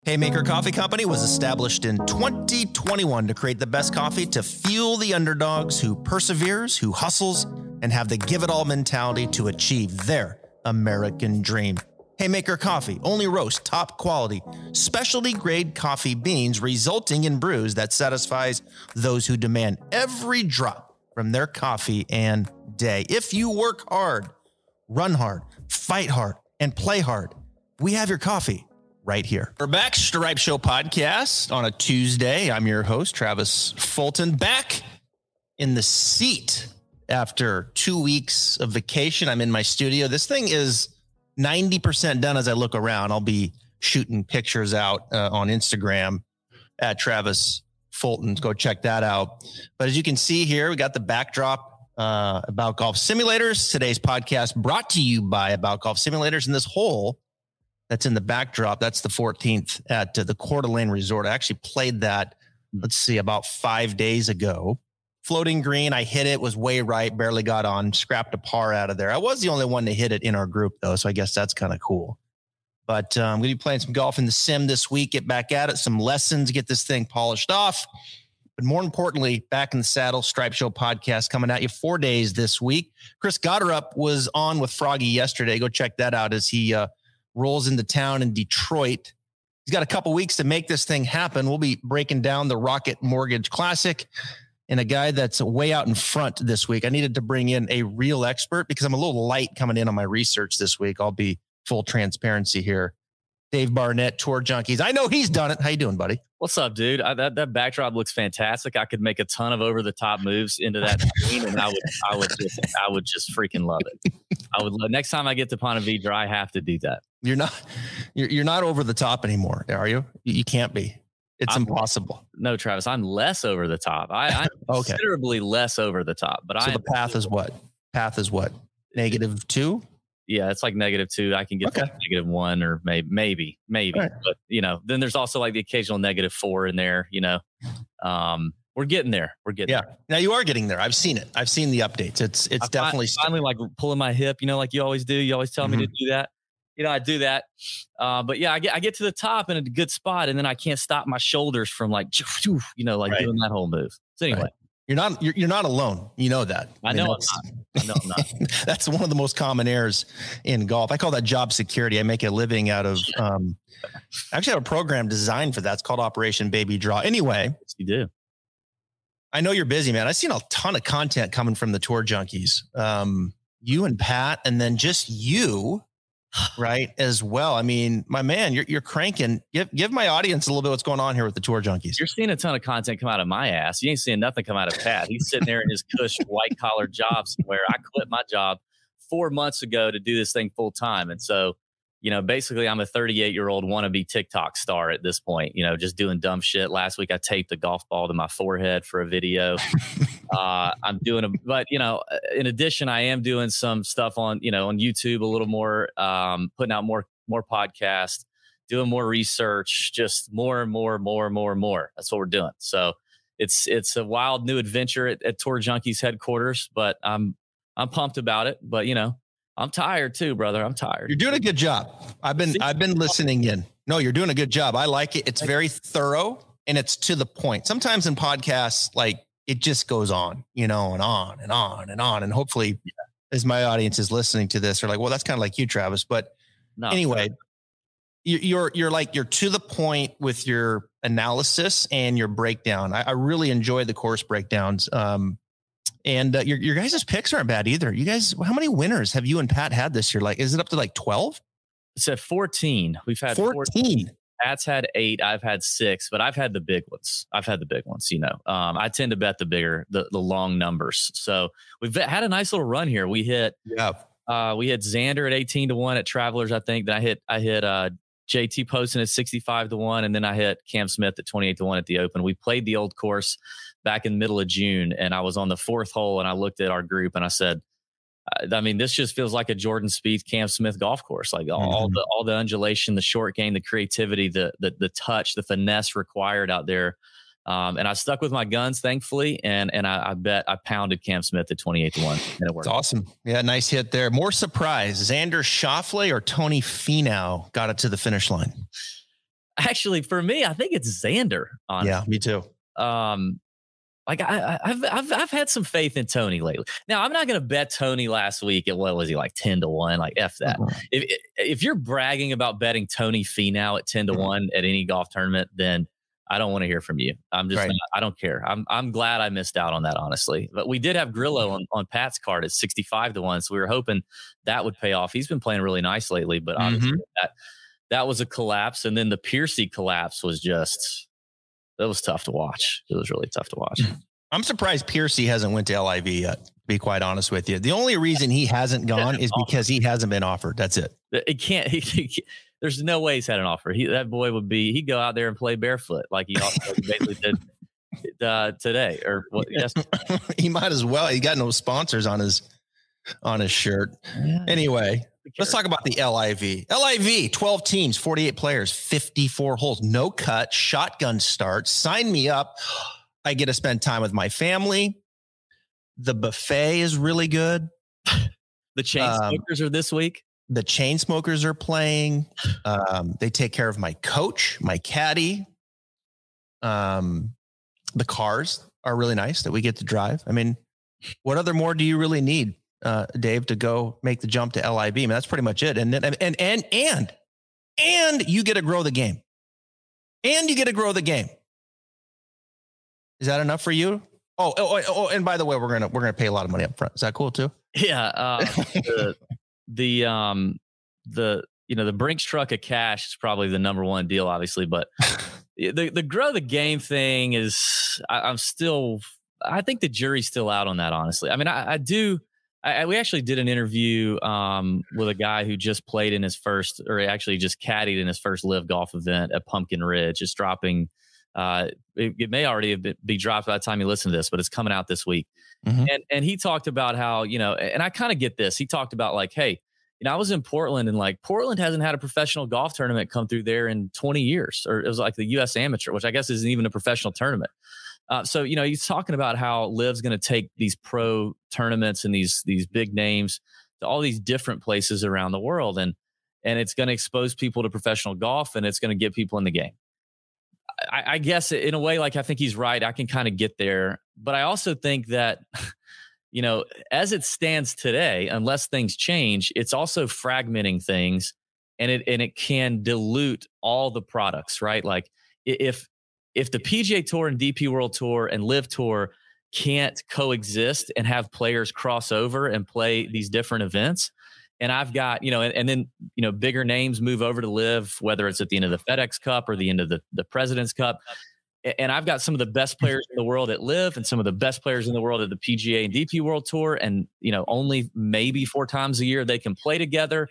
Haymaker Coffee Company was established in 2021 to create the best coffee to fuel the underdogs who perseveres, who hustles, and have the give-it-all mentality to achieve their American dream. Haymaker Coffee only roasts top quality, specialty grade coffee beans, resulting in brews that satisfies those who demand every drop from their coffee and day. If you work hard, run hard, fight hard, and play hard, we have your coffee right here. We're back, Stripe Show podcast on a Tuesday. I'm your host, Travis Fulton, back in the seat after 2 weeks of vacation. I'm in my studio. This thing is 90% done as I look around. I'll be shooting pictures out on Instagram at Travis Fulton. Go check that out. But as you can see here, we got the backdrop About Golf Simulators. Today's podcast brought to you by About Golf Simulators. And this hole that's in the backdrop, that's the 14th at the Coeur d'Alene Resort. I actually played that, about 5 days ago. Floating green, I hit it, was way right, barely got on, scrapped a par out of there. I was the only one to hit it in our group, though, so I guess that's kind of cool. But I'm going to be playing some golf in the sim this week, get back at it, some lessons, get this thing polished off. But more importantly, back in the saddle, Stripe Show podcast coming at you 4 days this week. Chris Gotterup was on with Froggy yesterday. Go check that out as he rolls into town in Detroit. He's got a couple weeks to make this thing happen. We'll be breaking down the Rocket Mortgage Classic and a guy that's way out in front this week. I needed to bring in a real expert because I'm a little light coming in on my research this week. I'll be full transparency here. Dave Barnett, Tour Junkies. I know he's done it. How you doing, buddy? What's up, dude? That backdrop looks fantastic. I could make a ton of over the top moves into that screen, and I would just freaking love it. I would. Next time I get to Ponte Vedra, I have to do that. You're not over the top anymore, are you? You can't be. It's impossible. No, Travis, I'm less over the top. I'm okay. Considerably less over the top. But so the path is what? Path is what? -2? Yeah, it's like -2. I can get to -1 or maybe. Right. But then there's also like the occasional -4 in there. We're getting there. there. Now you are getting there. I've seen it. I've seen the updates. It's definitely finally like pulling my hip. Like you always do. You always tell me to do that. I do that. But yeah, I get to the top in a good spot, and then I can't stop my shoulders from doing that whole move. So anyway. Right. You're not alone. You know that. I know I'm not. That's one of the most common errors in golf. I call that job security. I make a living out of I actually have a program designed for that. It's called Operation Baby Draw. Anyway. Yes, you do. I know you're busy, man. I've seen a ton of content coming from the Tour Junkies. You and Pat, and then just you, right, as well. I mean, my man, you're cranking. Give my audience a little bit what's going on here with the Tour Junkies. You're seeing a ton of content come out of my ass. You ain't seeing nothing come out of Pat. He's sitting there in his cush white collar job somewhere. I quit my job 4 months ago to do this thing full time. And so, basically I'm a 38-year-old wannabe TikTok star at this point, just doing dumb shit. Last week I taped a golf ball to my forehead for a video. But in addition, I am doing some stuff on YouTube a little more, putting out more podcasts, doing more research, just more and more. That's what we're doing. So it's a wild new adventure at Tour Junkies headquarters, but I'm pumped about it. But I'm tired too, brother. I'm tired. You're doing a good job. I've been listening in. No, you're doing a good job. I like it. It's very thorough and it's to the point. Sometimes in podcasts, it just goes on, and on and on and on. And hopefully as my audience is listening to this, they're like, well, that's kind of like you, Travis. But anyway, you're to the point with your analysis and your breakdown. I really enjoy the course breakdowns. And your guys' picks aren't bad either. You guys, how many winners have you and Pat had this year? Is it up to 12? It's at 14. We've had 14. Pat's had 8. I've had 6, but I've had the big ones. I tend to bet the long numbers. So we've had a nice little run here. We hit Xander at 18-1 at Travelers. I think that I hit JT Poston at 65-1. And then I hit Cam Smith at 28-1 at the Open. We played the old course back in the middle of June, and I was on the 4th hole, and I looked at our group and I said, this just feels like a Jordan Spieth, Cam Smith golf course. All the undulation, the short game, the creativity, the touch, the finesse required out there. And I stuck with my guns, thankfully, and I bet I pounded Cam Smith at 28-1, and it worked. It's awesome. Yeah, nice hit there. More surprise, Xander Schauffele or Tony Finau got it to the finish line? Actually, for me, I think it's Xander. Honestly. Yeah, me too. Like I've had some faith in Tony lately. Now I'm not going to bet Tony last week at what was he like 10-1? Like F that. Mm-hmm. If you're bragging about betting Tony Finau at 10-1 at any golf tournament, then I don't want to hear from you. I'm just not, I don't care. I'm glad I missed out on that, honestly. But we did have Grillo on Pat's card at 65-1, so we were hoping that would pay off. He's been playing really nice lately, but obviously that was a collapse, and then the Piercy collapse was just. That was tough to watch. It was really tough to watch. I'm surprised Piercy hasn't went to LIV yet, to be quite honest with you. The only reason he hasn't gone is because he hasn't been offered. That's it. It can't. There's no way he's had an offer. That boy he'd go out there and play barefoot like he basically did today or what? Yes. He might as well. He got no sponsors on his shirt. Yeah. Anyway. Let's talk about the LIV. LIV, 12 teams, 48 players, 54 holes, no cut, shotgun start. Sign me up. I get to spend time with my family. The buffet is really good. The chain smokers are this week. The chain smokers are playing. They take care of my coach, my caddy. The cars are really nice that we get to drive. I mean, what other more do you really need? Dave, to go make the jump to LIV. I mean, that's pretty much it. And you get to grow the game. And you get to grow the game. Is that enough for you? Oh, and by the way, we're gonna pay a lot of money up front. Is that cool too? Yeah. The Brinks truck of cash is probably the number one deal, obviously, but the grow the game thing is I think the jury's still out on that, honestly. I mean, we actually did an interview with a guy who just played in his first, or actually just caddied in his first live golf event at Pumpkin Ridge. It's dropping. It may already be dropped by the time you listen to this, but it's coming out this week. Mm-hmm. And he talked about how, and I kind of get this. He talked about like, hey, I was in Portland and like Portland hasn't had a professional golf tournament come through there in 20 years, or it was like the U.S. Amateur, which I guess isn't even a professional tournament. So, he's talking about how Liv's going to take these pro tournaments and these big names to all these different places around the world. And it's going to expose people to professional golf, and it's going to get people in the game. I guess in a way, like, I think he's right. I can kind of get there. But I also think that, as it stands today, unless things change, it's also fragmenting things, and it can dilute all the products, right? Like if the PGA Tour and DP World Tour and Live Tour can't coexist and have players cross over and play these different events, and I've got, and then, bigger names move over to Live, whether it's at the end of the FedEx Cup or the end of the President's Cup. And I've got some of the best players in the world at Live and some of the best players in the world at the PGA and DP World Tour. And, only maybe 4 times a year they can play together.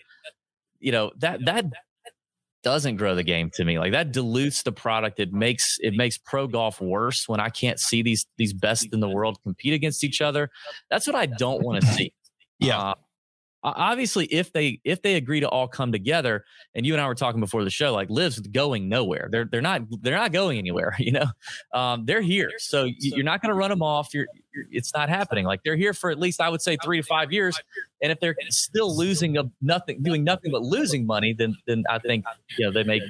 That doesn't grow the game to me. Like, that dilutes the product. It makes pro golf worse when I can't see these best in the world compete against each other. That's what I don't want to see. Yeah. Obviously, if they agree to all come together, and you and I were talking before the show, like, Liv's going nowhere. They're not going anywhere. They're here. So you're not going to run them off. It's not happening. Like, they're here for at least, I would say, 3 to 5 years. And if they're still doing nothing but losing money, then I think they make.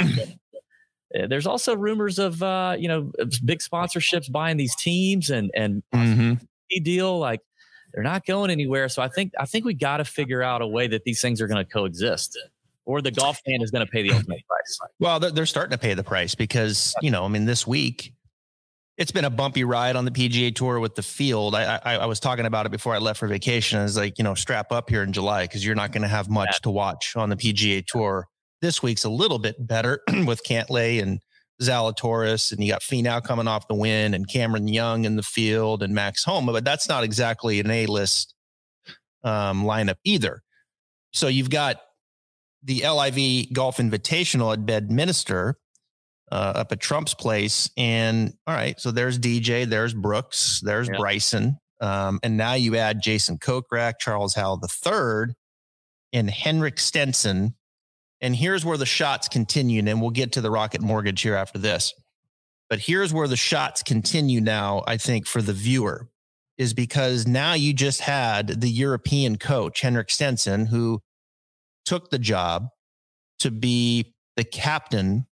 There's also rumors of big sponsorships buying these teams and deal, like. They're not going anywhere. So I think we got to figure out a way that these things are going to coexist, or the golf fan is going to pay the ultimate price. Well, they're starting to pay the price because, this week it's been a bumpy ride on the PGA Tour with the field. I was talking about it before I left for vacation. I was like, strap up here in July, because you're not going to have much to watch on the PGA Tour. This week's a little bit better with Cantlay and Zalatoris, and you got Finau coming off the win, and Cameron Young in the field, and Max Homa, but that's not exactly an A-list lineup either. So you've got the LIV Golf Invitational at Bedminster up at Trump's place, and all right, so there's DJ, there's Brooks, there's Bryson, and now you add Jason Kokrak, Charles Howell III, and Henrik Stenson. And here's where the shots continue, and we'll get to the Rocket Mortgage here after this. But here's where the shots continue now, I think, for the viewer, is because now you just had the European coach, Henrik Stenson, who took the job to be the captain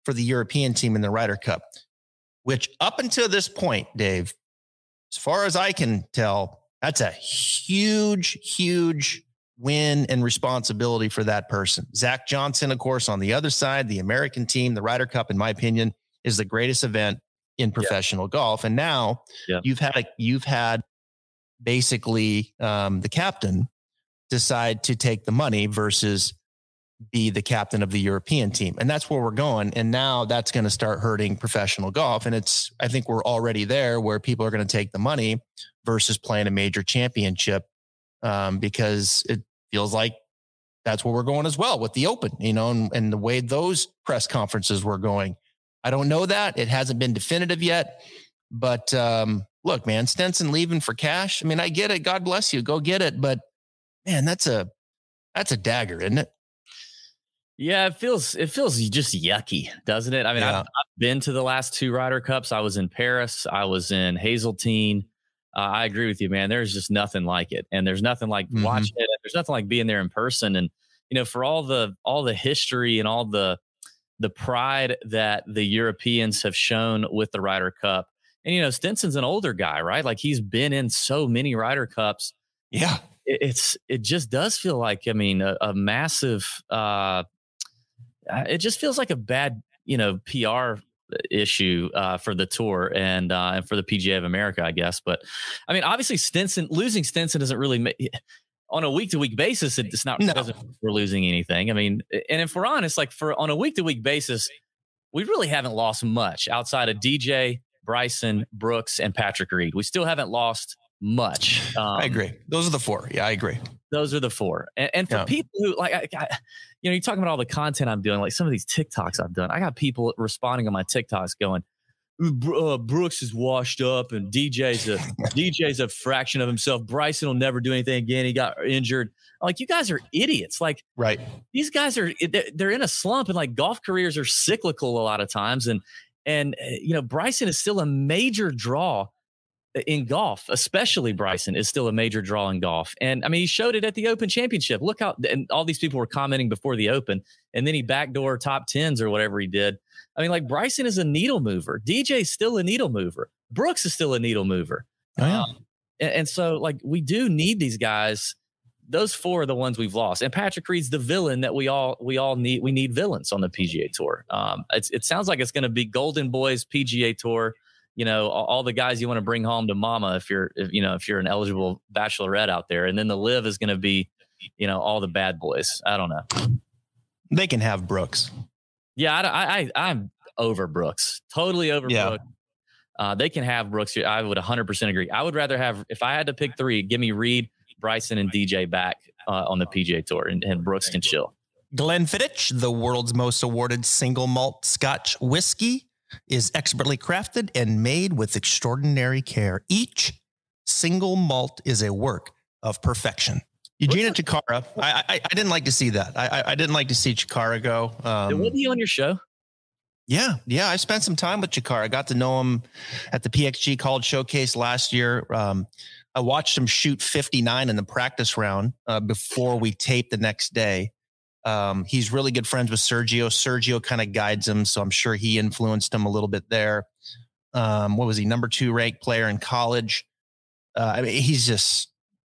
for the European team in the Ryder Cup, which up until this point, Dave, as far as I can tell, that's a huge, huge win and responsibility for that person. Zach Johnson, of course, on the other side, the American team, the Ryder Cup, in my opinion, is the greatest event in professional golf. And now you've had basically the captain decide to take the money versus be the captain of the European team. And that's where we're going. And now that's going to start hurting professional golf. And I think we're already there where people are going to take the money versus playing a major championship, because it feels like that's where we're going as well with the Open, and the way those press conferences were going. I don't know that. It hasn't been definitive yet, but look, man, Stenson leaving for cash. I mean, I get it. God bless you. Go get it. But man, that's a dagger, isn't it? Yeah, it feels just yucky, doesn't it? I mean, I've been to the last 2 Ryder Cups. I was in Paris. I was in Hazeltine. I agree with you, man. There's just nothing like it, and there's nothing like watching it. There's nothing like being there in person, and for all the history and all the pride that the Europeans have shown with the Ryder Cup. And Stenson's an older guy, right? Like, he's been in so many Ryder Cups. Yeah, it just does feel like, a massive. It just feels like a bad, PR issue for the tour and for the PGA of America, I guess. But I mean, obviously losing Stenson doesn't really on a week-to-week basis. It's not, doesn't mean we're losing anything. I mean, and if we're honest, like on a week-to-week basis, we really haven't lost much outside of DJ, Bryson, Brooks, and Patrick Reed. We still haven't lost much. I agree. Those are the 4. Yeah, I agree. Those are the 4. And for people who you're talking about all the content I'm doing, like some of these TikToks I've done. I got people responding on my TikToks going, Brooks is washed up and DJ's a fraction of himself. Bryson will never do anything again. He got injured. I'm like, you guys are idiots. Like, right. These guys they're in a slump, and like golf careers are cyclical a lot of times. And Bryson is still a major draw in golf, especially Bryson is still a major draw in golf. And I mean, he showed it at the Open Championship. Look how, and all these people were commenting before the Open, and then he backdoor top 10s or whatever he did. I mean, like, Bryson is a needle mover. DJ's still a needle mover. Brooks is still a needle mover. Oh, yeah. And so, like, we do need these guys. Those 4 are the ones we've lost. And Patrick Reed's the villain that we all need. We need villains on the PGA Tour. It sounds like it's going to be Golden Boys PGA Tour. All the guys you want to bring home to mama if you're an eligible bachelorette out there. And then the live is going to be, all the bad boys. I don't know. They can have Brooks. Yeah, I'm over Brooks. Totally over Brooks. They can have Brooks. I would 100% agree. I would rather have, if I had to pick 3, give me Reed, Bryson, and DJ back on the PGA Tour, and Brooks can chill. Glenfiddich, the world's most awarded single malt Scotch whiskey, is expertly crafted and made with extraordinary care. Each single malt is a work of perfection. Eugenia Chikara, I didn't like to see that. I didn't like to see Chikara go. Wasn't he on your show? Yeah. I spent some time with Chikara. I got to know him at the PXG College Showcase last year. I watched him shoot 59 in the practice round before we taped the next day. He's really good friends with Sergio. Sergio kind of guides him, so I'm sure he influenced him a little bit there. What was he? Number 2 ranked player in college. He's just,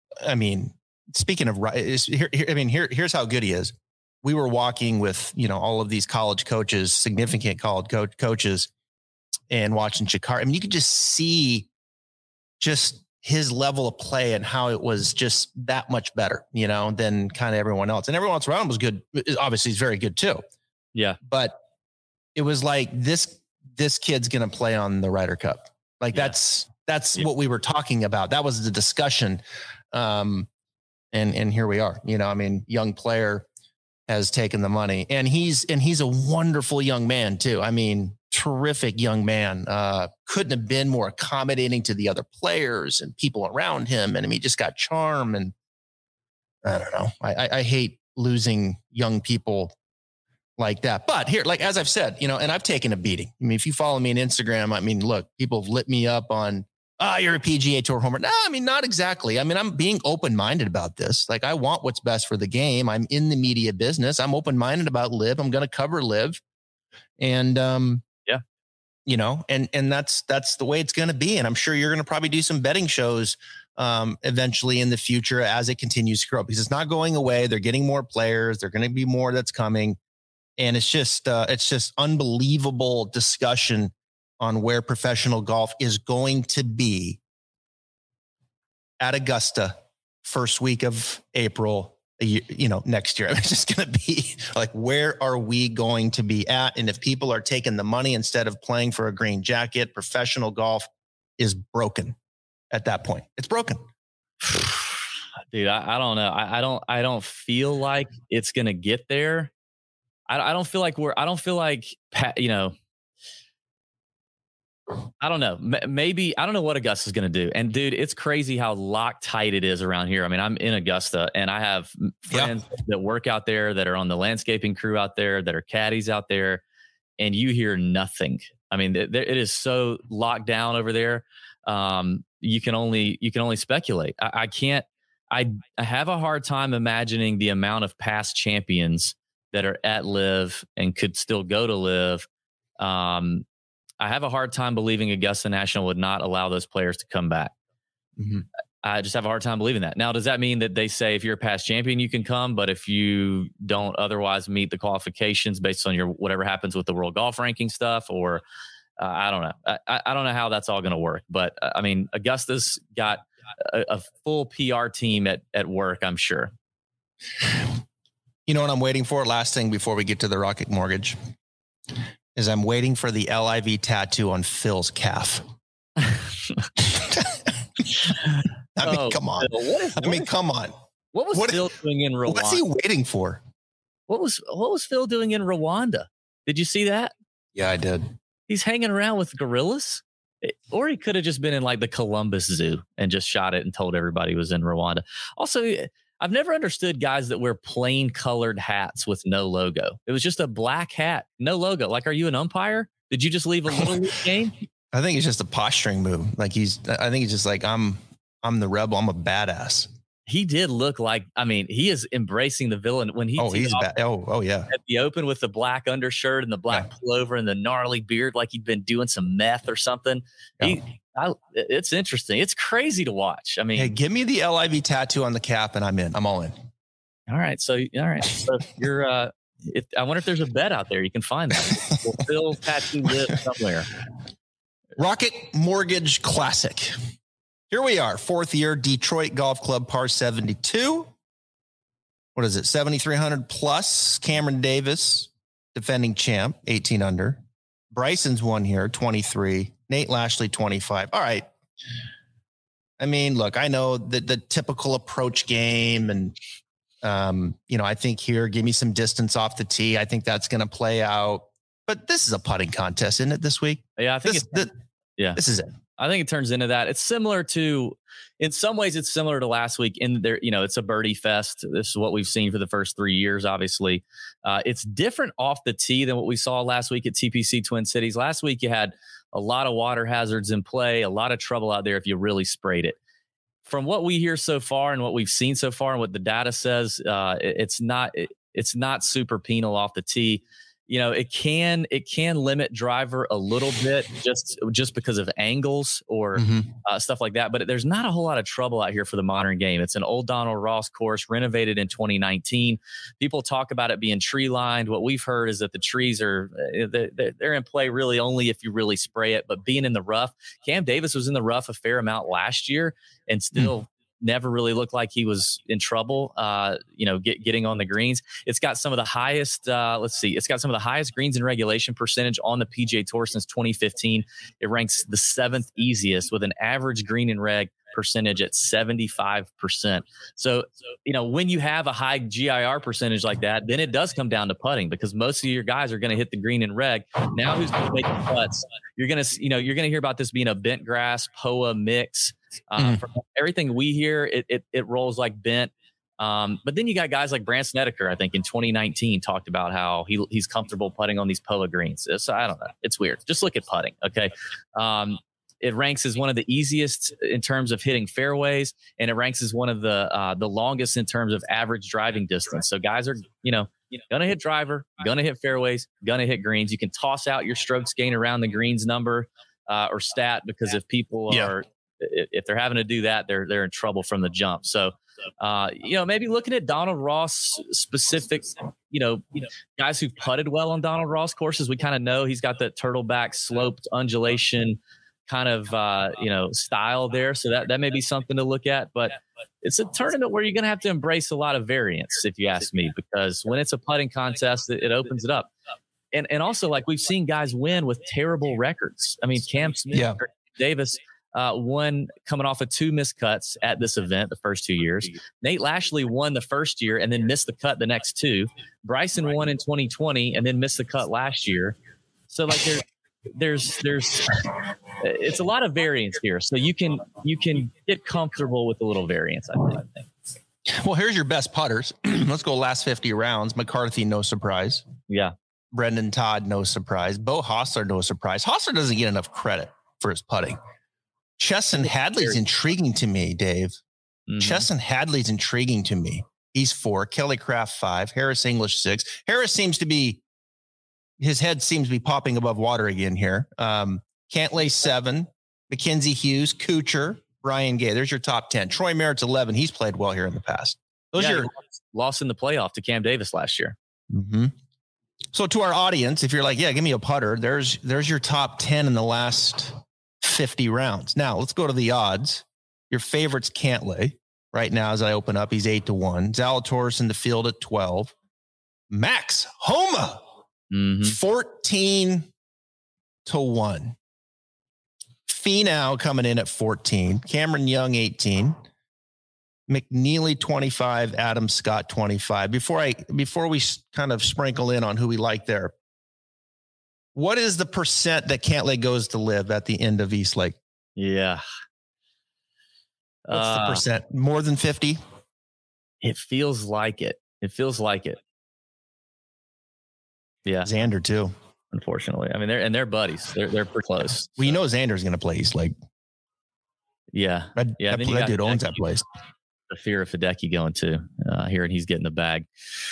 speaking of, here's how good he is. We were walking with, all of these college coaches, significant college coaches, and watching Chikara. You could just see just his level of play and how it was just that much better, than kind of everyone else. And everyone else around him was good. Obviously, he's very good too. Yeah. But it was like, this kid's going to play on the Ryder Cup. Like, that's what we were talking about. That was the discussion. And here we are, young player has taken the money, and he's a wonderful young man too. Terrific young man. Couldn't have been more accommodating to the other players and people around him. And he just got charm. And I don't know. I hate losing young people like that. But here, like, as I've said, and I've taken a beating. If you follow me on Instagram, look, people have lit me up on, you're a PGA Tour homer. No, not exactly. I'm being open-minded about this. Like, I want what's best for the game. I'm in the media business. I'm open-minded about live. I'm going to cover live. And, yeah, and that's the way it's going to be. And I'm sure you're going to probably do some betting shows eventually in the future as it continues to grow, because it's not going away. They're getting more players. There're going to be more that's coming. And it's just unbelievable discussion on where professional golf is going to be at Augusta first week of April, next year. It's just going to be like, where are we going to be at? And if people are taking the money instead of playing for a green jacket, professional golf is broken at that point. It's broken. Dude, I don't know. I don't feel like it's going to get there. I don't feel like I don't know. Maybe, I don't know what Augusta's going to do. And dude, it's crazy how Loctite it is around here. I mean, I'm in Augusta and I have friends that work out there, that are on the landscaping crew out there, that are caddies out there, and you hear nothing. I mean, it is so locked down over there. You can only speculate. I can't. I have a hard time imagining the amount of past champions that are at LIV and could still go to LIV. I have a hard time believing Augusta National would not allow those players to come back. Mm-hmm. I just have a hard time believing that. Now, does that mean that they say if you're a past champion, you can come, but if you don't otherwise meet the qualifications based on your whatever happens with the world golf ranking stuff, or I don't know. I don't know how that's all going to work. But I mean, Augusta's got a full PR team at work, I'm sure. You know what I'm waiting for? Last thing before we get to the Rocket Mortgage is I'm waiting for the LIV tattoo on Phil's calf. Come on. Come on. What was Phil doing in Rwanda? What's he waiting for? What was Phil doing in Rwanda? Did you see that? Yeah, I did. He's hanging around with gorillas. Or he could have just been in like the Columbus Zoo and just shot it and told everybody he was in Rwanda. Also, I've never understood guys that wear plain colored hats with no logo. It was just a black hat, no logo. Like, are you an umpire? Did you just leave a little league game? I think it's just a posturing move. Like I think he's just like, I'm the rebel. I'm a badass. He did look like, I mean, he is embracing the villain when he's bad. Oh yeah. At the Open with the black undershirt and the black pullover and the gnarly beard, like he'd been doing some meth or something. Yeah. It's interesting. It's crazy to watch. I mean, hey, give me the LIV tattoo on the cap and I'm in. I'm all in. All right. So you're, I wonder if there's a bet out there you can find that. Will Phil's tattoo live somewhere? Rocket Mortgage Classic. Here we are, fourth year, Detroit Golf Club, par 72. What is it, 7,300 plus? Cameron Davis, defending champ, 18 under. Bryson's won here, 23. Nate Lashley, 25. All right. I mean, look, I know the typical approach game, and I think here, give me some distance off the tee. I think that's going to play out. But this is a putting contest, isn't it, this week? Yeah, I think this is it. I think it turns into that. It's similar to, in some ways, it's similar to last week in there. It's a birdie fest. This is what we've seen for the first 3 years. Obviously, it's different off the tee than what we saw last week at TPC Twin Cities. Last week, you had a lot of water hazards in play, a lot of trouble out there if you really sprayed it. From what we hear so far and what we've seen so far and what the data says, it's not super penal off the tee. It can limit driver a little bit just because of angles or stuff like that. But there's not a whole lot of trouble out here for the modern game. It's an old Donald Ross course, renovated in 2019. People talk about it being tree lined. What we've heard is that the trees they're in play really only if you really spray it. But being in the rough, Cam Davis was in the rough a fair amount last year and still never really looked like he was in trouble, getting on the greens. It's got some of the highest, it's got some of the highest greens in regulation percentage on the PGA Tour since 2015. It ranks the 7th easiest with an average green and reg percentage at 75%. So, when you have a high GIR percentage like that, then it does come down to putting, because most of your guys are going to hit the green and reg. Now who's going to make the putts? You're going to hear about this being a bent grass POA mix. From everything we hear, it rolls like bent. But then you got guys like Brant Snedeker, I think in 2019 talked about how he's comfortable putting on these POA greens. So I don't know. It's weird. Just look at putting. Okay. It ranks as one of the easiest in terms of hitting fairways, and it ranks as one of the longest in terms of average driving distance. So guys are, gonna hit driver, gonna hit fairways, gonna hit greens. You can toss out your strokes gain around the greens number or stat, because if people are, if they're having to do that, they're in trouble from the jump. So, maybe looking at Donald Ross specific, guys who've putted well on Donald Ross courses. We kind of know he's got that turtleback sloped undulation kind of, style there. So that may be something to look at, but it's a tournament where you're going to have to embrace a lot of variance, if you ask me, because when it's a putting contest, it opens it up. And also, like, we've seen guys win with terrible records. I mean, Cam Smith, Davis, won coming off of 2 missed cuts at this event the first 2 years. Nate Lashley won the first year and then missed the cut the next 2. Bryson won in 2020 and then missed the cut last year. So, like, there's it's a lot of variance here. So you can get comfortable with a little variance, I think. Well, here's your best putters. Let's go last 50 rounds. McCarthy, no surprise. Yeah. Brendan Todd, no surprise. Bo Hostler, no surprise. Hostler doesn't get enough credit for his putting. Chesson Hadley's intriguing to me, Dave. Mm-hmm. Chesson Hadley's intriguing to me. He's 4. Kelly Craft 5. Harris English 6. Harris seems to be, his head seems to be popping above water again here. Cantlay 7. Mackenzie Hughes, Kuchar, Ryan Gay. There's your top 10. Troy Merritt's 11. He's played well here in the past. Those are lost in the playoff to Cam Davis last year. Mm-hmm. So to our audience, if you're like, yeah, give me a putter, there's your top 10 in the last 50 rounds. Now let's go to the odds. Your favorite's Cantlay right now. As I open up, he's 8-1. Zalatoris in the field at 12. Max Homa, 14-1. Finau coming in at 14. Cameron Young, 18. McNeely, 25. Adam Scott, 25. Before we kind of sprinkle in on who we like there, what is the percent that Cantlay goes to live at the end of East Lake? Yeah. What's the percent? More than 50? It feels like it. Yeah. Xander too. Unfortunately. I mean, they're buddies. They're pretty close. Well, Xander's going to play East Lake. Yeah. That dude owns that place. The fear of Hideki going to hearing he's getting the bag.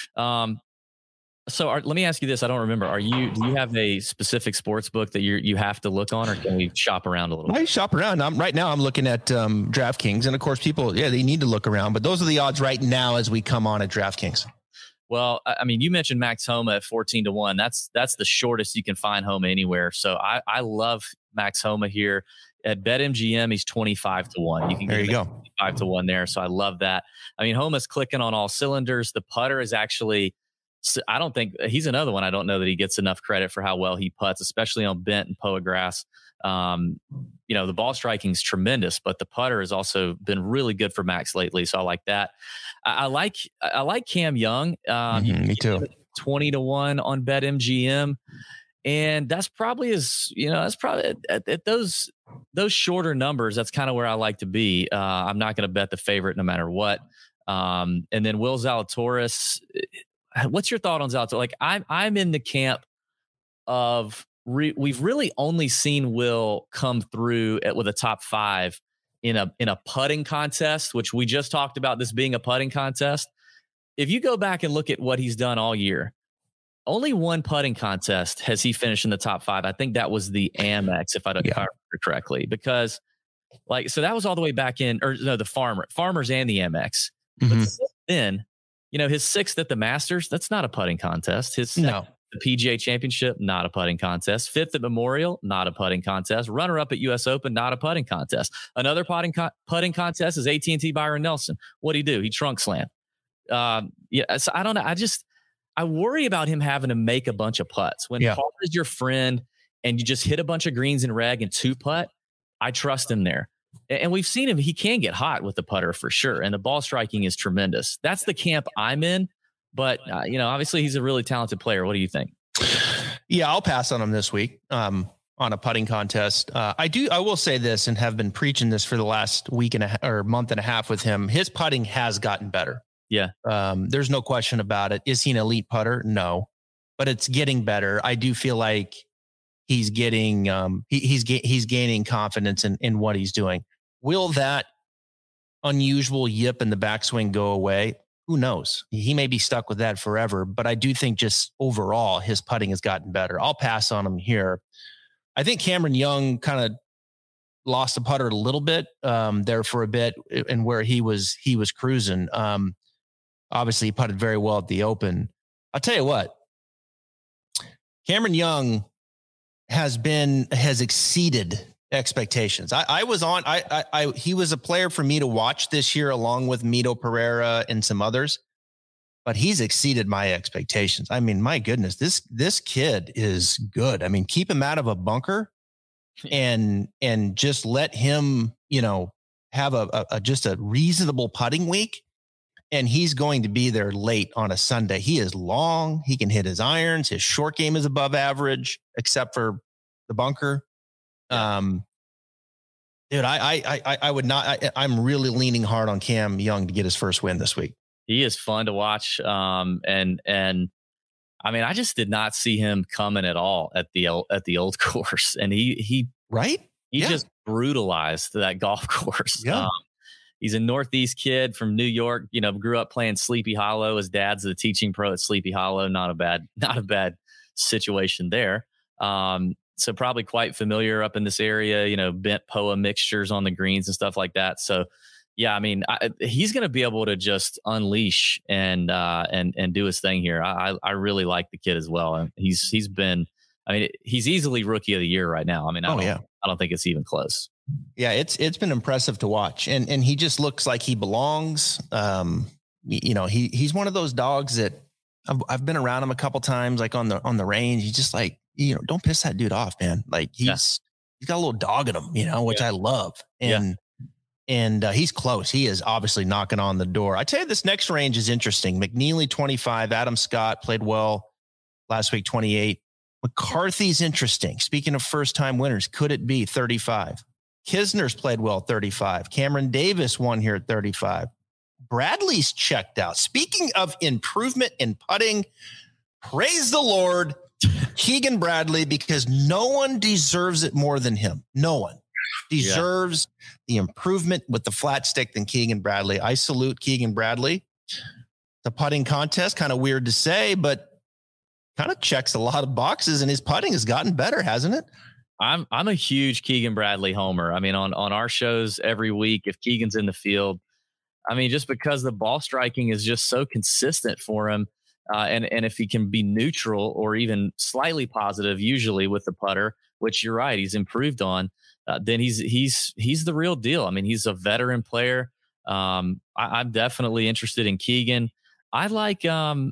So let me ask you this. I don't remember. Do you have a specific sports book that you have to look on, or can we shop around a little bit? I shop around. Right now I'm looking at DraftKings, and of course people, they need to look around, but those are the odds right now as we come on at DraftKings. Well, I mean, you mentioned Max Homa at 14-1. That's the shortest you can find Homa anywhere. So I love Max Homa here. At BetMGM, he's 25-1. You can get 25-1 there. So I love that. I mean, Homa's clicking on all cylinders. The putter is actually, I don't think he's another one. I don't know that he gets enough credit for how well he putts, especially on bent and Poa grass. The ball striking is tremendous, but the putter has also been really good for Max lately. So I like that. I like Cam Young. Me too. 20-1 on BetMGM. And that's probably at those shorter numbers. That's kind of where I like to be. I'm not going to bet the favorite no matter what. And then Will Zalatoris. What's your thought on Zalatoris? Like I'm in the camp of we've really only seen Will come through with a top 5 in a putting contest, which we just talked about this being a putting contest. If you go back and look at what he's done all year, only one putting contest has he finished in the top 5. I think that was the Amex, if I remember correctly, because so that was all the way back in, or no, the Farmers and the Amex. Mm-hmm. But then, his 6th at the Masters, that's not a putting contest. His 2nd, the PGA Championship, not a putting contest. 5th at Memorial, not a putting contest. Runner-up at U.S. Open, not a putting contest. Another putting contest is AT&T Byron Nelson. What'd he do? He trunk slammed. So I don't know. I worry about him having to make a bunch of putts. When par is your friend and you just hit a bunch of greens in reg and 2-putt, I trust him there. And we've seen him. He can get hot with the putter for sure. And the ball striking is tremendous. That's the camp I'm in. But, obviously he's a really talented player. What do you think? Yeah, I'll pass on him this week on a putting contest. I will say this, and have been preaching this for the last week and a half or month and a half with him. His putting has gotten better. Yeah. There's no question about it. Is he an elite putter? No, but it's getting better. I do feel like he's getting, he's gaining confidence in what he's doing. Will that unusual yip in the backswing go away? who knows? He may be stuck with that forever, but I do think just overall his putting has gotten better. I'll pass on him here. I think Cameron Young kind of lost the putter a little bit there for a bit, and where he was cruising. Obviously, he putted very well at the Open. I'll tell you what, Cameron Young has exceeded expectations. He was a player for me to watch this year, along with Mito Pereira and some others, but he's exceeded my expectations. I mean, my goodness, this kid is good. I mean, keep him out of a bunker and just let him, have just a reasonable putting week. And he's going to be there late on a Sunday. He is long. He can hit his irons. His short game is above average, except for the bunker. Dude, I would not. I'm really leaning hard on Cam Young to get his first win this week. He is fun to watch. And I mean, I just did not see him coming at all at the old course. And he just brutalized that golf course. Yeah. He's a Northeast kid from New York, grew up playing Sleepy Hollow. His dad's the teaching pro at Sleepy Hollow. Not a bad situation there. So probably quite familiar up in this area, bent POA mixtures on the greens and stuff like that. So yeah, I mean, he's going to be able to just unleash and do his thing here. I really like the kid as well. And he's easily rookie of the year right now. I mean, I don't think it's even close. Yeah, it's been impressive to watch, and he just looks like he belongs. He's one of those dogs that I've been around him a couple times, like on the range. He's just like, don't piss that dude off, man. Like he's got a little dog in him, which I love, and he's close. He is obviously knocking on the door. I tell you, this next range is interesting. McNeely 25, Adam Scott played well last week 28. McCarthy's interesting. Speaking of first time winners, could it be 35? Kisner's played well, 35. Cameron Davis won here at 35. Bradley's checked out. Speaking of improvement in putting, praise the Lord, Keegan Bradley, because no one deserves it more than him. No one deserves the improvement with the flat stick than Keegan Bradley. I salute Keegan Bradley. The putting contest, kind of weird to say, but kind of checks a lot of boxes, and his putting has gotten better, hasn't it? I'm a huge Keegan Bradley homer. I mean, on our shows every week, if Keegan's in the field, I mean, just because the ball striking is just so consistent for him, and if he can be neutral or even slightly positive, usually with the putter, which you're right, he's improved on, then he's the real deal. I mean, he's a veteran player. I'm definitely interested in Keegan. I like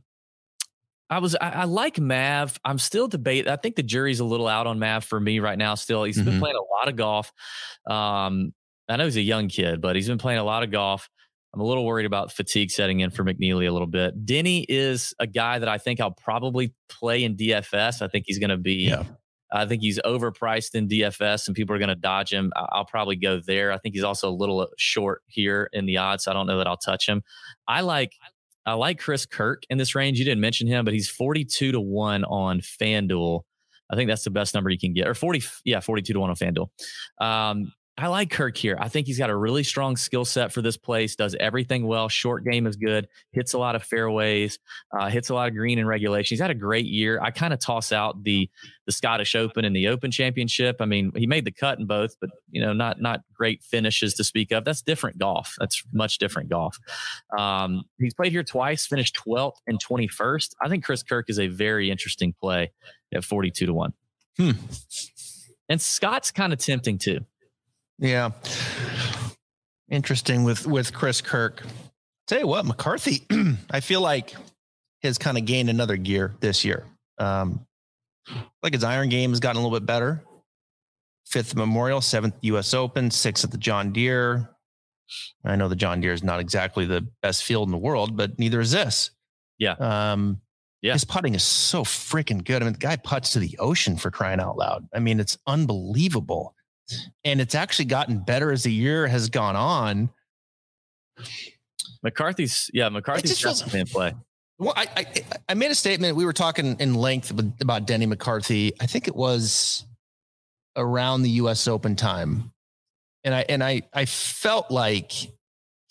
I like Mav. I'm still debating. I think the jury's a little out on Mav for me right now. Still, he's been playing a lot of golf. I know he's a young kid, but he's been playing a lot of golf. I'm a little worried about fatigue setting in for McNeely a little bit. Denny is a guy that I think I'll probably play in DFS. I think he's going to be. I think he's overpriced in DFS, and people are going to dodge him. I'll probably go there. I think he's also a little short here in the odds, so I don't know that I'll touch him. I like Chris Kirk in this range. You didn't mention him, but he's 42 to 1 on FanDuel. I think that's the best number you can get, or 42 to 1 on FanDuel. I like Kirk here. I think he's got a really strong skill set for this place, does everything well. Short game is good, hits a lot of fairways, hits a lot of green in regulation. He's had a great year. I kind of toss out the Scottish Open and the Open Championship. I mean, he made the cut in both, but not great finishes to speak of. That's different golf. That's much different golf. He's played here twice, finished 12th and 21st. I think Chris Kirk is a very interesting play at 42 to 1. And Scott's kind of tempting too. Yeah. Interesting with Chris Kirk. Tell you what, McCarthy, I feel like has kind of gained another gear this year. Like his iron game has gotten a little bit better. 5th Memorial, 7th US Open, 6th at the John Deere. I know the John Deere is not exactly the best field in the world, but neither is this. Yeah. His putting is so freaking good. I mean, the guy putts to the ocean, for crying out loud. I mean, it's unbelievable. And it's actually gotten better as the year has gone on. McCarthy's definitely in play. Well, I made a statement. We were talking in length about Denny McCarthy. I think it was around the US Open time. And I felt like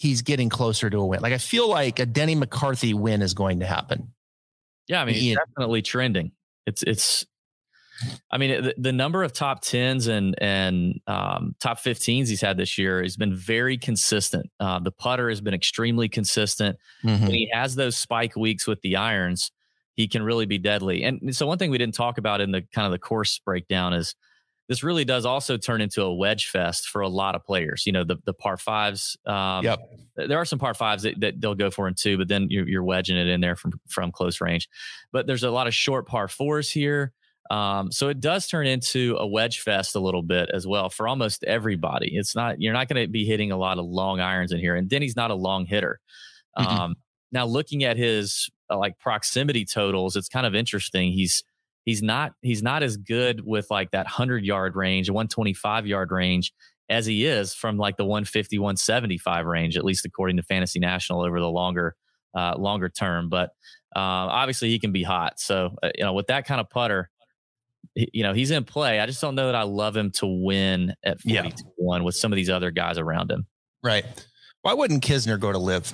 he's getting closer to a win. Like I feel like a Denny McCarthy win is going to happen. Yeah, I mean, it's definitely trending. It's. I mean, the number of top 10s and top 15s he's had this year has been very consistent. The putter has been extremely consistent. When he has those spike weeks with the irons, he can really be deadly. And so one thing we didn't talk about in the kind of the course breakdown is this really does also turn into a wedge fest for a lot of players. You know, the par fives. There are some par fives that they'll go for in 2, but then you're wedging it in there from close range. But there's a lot of short par 4s here. So it does turn into a wedge fest a little bit as well for almost everybody. You're not going to be hitting a lot of long irons in here. And Denny's not a long hitter. Now looking at his like proximity totals, it's kind of interesting. He's not as good with like that 100-yard range, 125-yard range as he is from like the 150, 175 range, at least according to Fantasy National over the longer term. But obviously he can be hot. So, with that kind of putter, he's in play. I just don't know that I love him to win at 40-1 with some of these other guys around him. Right. Why wouldn't Kisner go to live?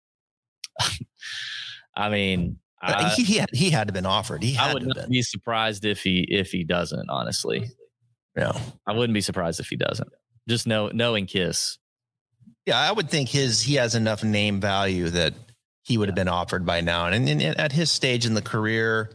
I mean, he had to have been offered. I would not be surprised if he doesn't, honestly. Yeah. I wouldn't be surprised if he doesn't. Just knowing Kiss. Yeah, I would think he has enough name value that he would have been offered by now. And at his stage in the career,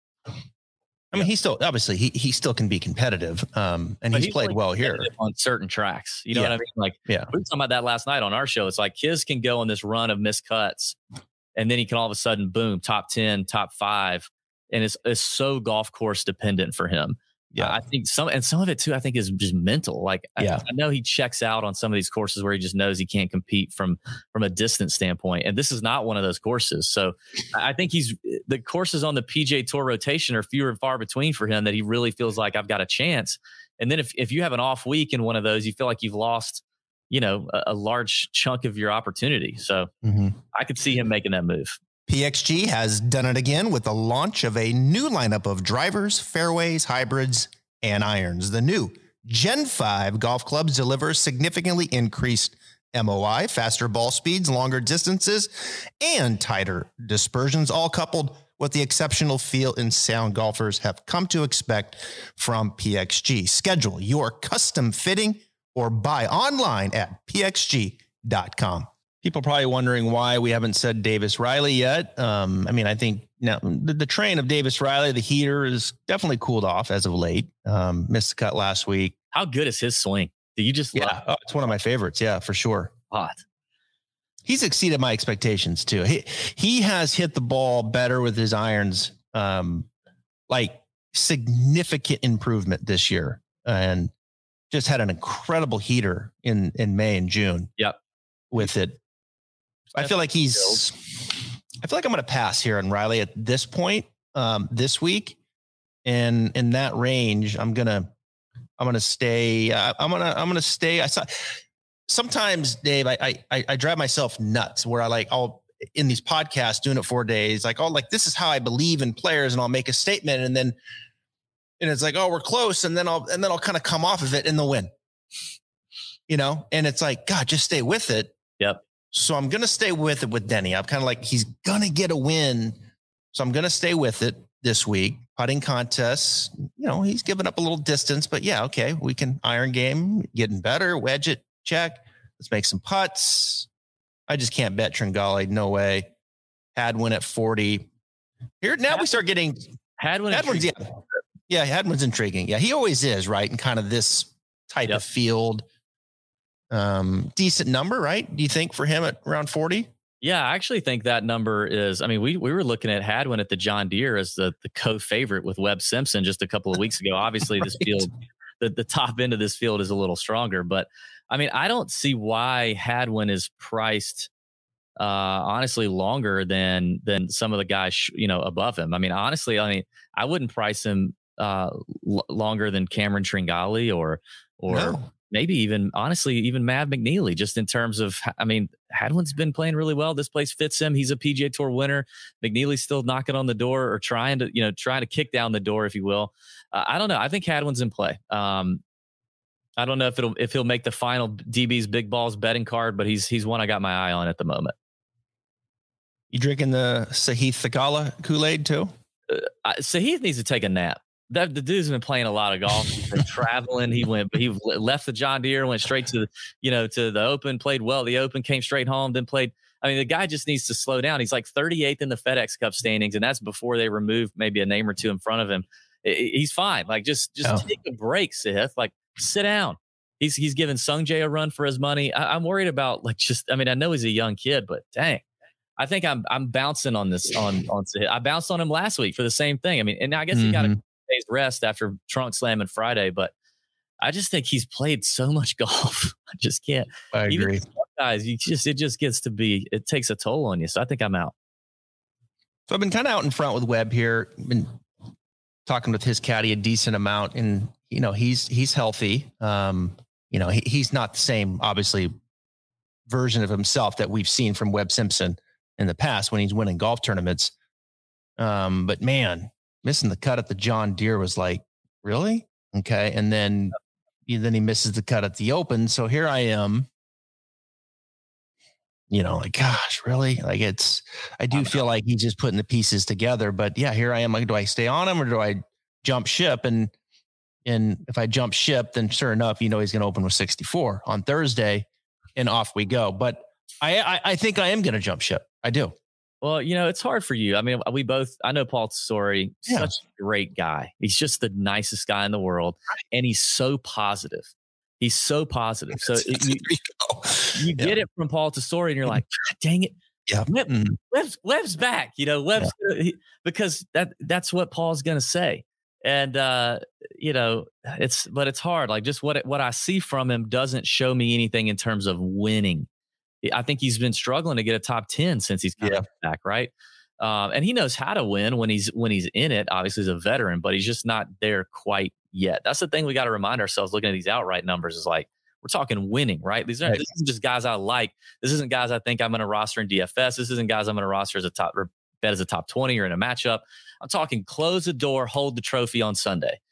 I mean, he still obviously he still can be competitive, and he's played well here on certain tracks. You know what I mean? Like, we were talking about that last night on our show. It's like Kiz can go on this run of missed cuts, and then he can all of a sudden boom, top 10, top 5, and it's so golf course dependent for him. Yeah, I think some of it too, I think, is just mental. Like, I know he checks out on some of these courses where he just knows he can't compete from a distance standpoint. And this is not one of those courses. So I think the courses on the PGA Tour rotation are fewer and far between for him that he really feels like I've got a chance. And then if you have an off week in one of those, you feel like you've lost, a large chunk of your opportunity. So I could see him making that move. PXG has done it again with the launch of a new lineup of drivers, fairways, hybrids, and irons. The new Gen 5 golf clubs deliver significantly increased MOI, faster ball speeds, longer distances, and tighter dispersions, all coupled with the exceptional feel and sound golfers have come to expect from PXG. Schedule your custom fitting or buy online at pxg.com. People probably wondering why we haven't said Davis Riley yet. I mean, I think now the train of Davis Riley, the heater, is definitely cooled off as of late. Missed the cut last week. How good is his swing? Do you just love? Oh, it's one of my favorites. Yeah, for sure. Hot. He's exceeded my expectations too. He has hit the ball better with his irons, like significant improvement this year, and just had an incredible heater in May and June. Yep. With it. I feel like I'm going to pass here on Riley at this point, this week, and in that range, I'm going to stay. I'm going to stay. Sometimes, Dave, I drive myself nuts where I'll in these podcasts doing it 4 days, this is how I believe in players, and I'll make a statement, and it's like, oh, we're close. And then I'll kind of come off of it and they'll win, and it's like, God, just stay with it. Yep. So I'm going to stay with it with Denny. I'm kind of like, he's going to get a win. So I'm going to stay with it this week. Putting contests, he's given up a little distance, but yeah, okay. We can iron game, getting better, wedge it, check. Let's make some putts. I just can't bet Tringali. No way. Hadwin at 40. Here, now we start getting Hadwin's Hadwin's intriguing. Yeah, he always is, right? In kind of this type of field. Decent number, right? Do you think for him at around 40? Yeah, I actually think that number is, we were looking at Hadwin at the John Deere as the co-favorite with Webb Simpson just a couple of weeks ago. Obviously right. This field, the top end of this field is a little stronger, but I don't see why Hadwin is priced honestly longer than some of the guys, above him. Honestly, I wouldn't price him longer than Cameron Tringali or no. Maybe even Mav McNeely, just in terms of, Hadwin's been playing really well. This place fits him. He's a PGA Tour winner. McNeely's still knocking on the door or trying to kick down the door, if you will. I don't know. I think Hadwin's in play. I don't know if he'll make the final DB's Big Balls betting card, but he's one I got my eye on at the moment. You drinking the Sahith Theegala Kool-Aid too? Sahith needs to take a nap. The dude's been playing a lot of golf. He's been traveling. He left the John Deere, went straight to the Open, played well. The Open, came straight home, then played. I mean, the guy just needs to slow down. He's like 38th in the FedEx Cup standings, and that's before they remove maybe a name or two in front of him. He's fine. Like just take a break, Sahith. Like sit down. He's giving Sungjae a run for his money. I'm worried about I know he's a young kid, but dang. I think I'm bouncing on this on Sahith. I bounced on him last week for the same thing. I mean, and I guess he got a day's rest after trunk slamming Friday, but I just think he's played so much golf. I just can't. I agree. Even guys, it just gets to be, it takes a toll on you. So I think I'm out. So I've been kind of out in front with Webb here. Been talking with his caddy a decent amount, and he's healthy. He's not the same, obviously, version of himself that we've seen from Webb Simpson in the past when he's winning golf tournaments. But man, missing the cut at the John Deere was like, really? Okay. And then he misses the cut at the Open. So here I am, gosh, really? Like I do feel like he's just putting the pieces together, but yeah, here I am. Like, do I stay on him or do I jump ship? And if I jump ship, then sure enough, he's going to open with 64 on Thursday and off we go. But I think I am going to jump ship. I do. Well, it's hard for you. I mean, I know Paul Tesori, such a great guy. He's just the nicest guy in the world. And he's so positive. He's so positive. So you get it from Paul Tesori and you're like, God dang it. Yeah. Webb's back, Webb's because that's what Paul's going to say. And, it's hard. Like just what I see from him doesn't show me anything in terms of winning. I think he's been struggling to get a top 10 since he's come back. Right. And he knows how to win when he's in it. Obviously, he's a veteran, but he's just not there quite yet. That's the thing we got to remind ourselves looking at these outright numbers is like, we're talking winning, right? This isn't just guys I like. This isn't guys I think I'm going to roster in DFS. This isn't guys I'm going to roster as bet as a top 20 or in a matchup. I'm talking close the door, hold the trophy on Sunday.